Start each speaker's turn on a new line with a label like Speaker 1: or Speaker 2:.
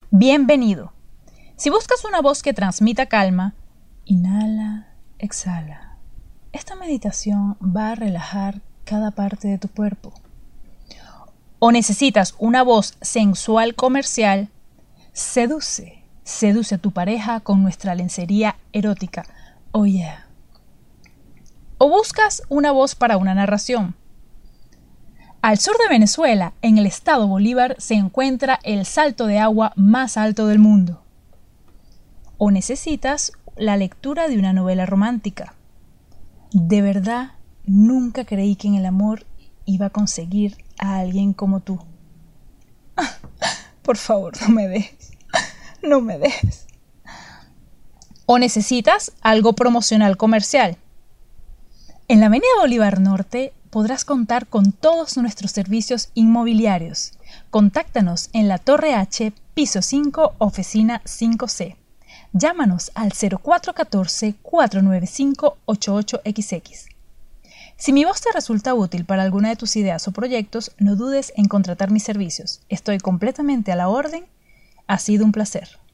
Speaker 1: Bienvenido. Si buscas una voz que transmita calma, inhala, exhala. Esta meditación va a relajar cada parte de tu cuerpo. O necesitas una voz sensual comercial, seduce a tu pareja con nuestra lencería erótica. Oh yeah. O buscas una voz para una narración. Al sur de Venezuela, en el estado Bolívar, se encuentra el salto de agua más alto del mundo. O necesitas la lectura de una novela romántica. De verdad, nunca creí que en el amor iba a conseguir a alguien como tú. Por favor, no me dejes. No me dejes. O necesitas algo promocional comercial. En la Avenida Bolívar Norte podrás contar con todos nuestros servicios inmobiliarios. Contáctanos en la Torre H, piso 5, oficina 5C. Llámanos al 0414-495-88XX. Si mi voz te resulta útil para alguna de tus ideas o proyectos, no dudes en contratar mis servicios. Estoy completamente a la orden. Ha sido un placer.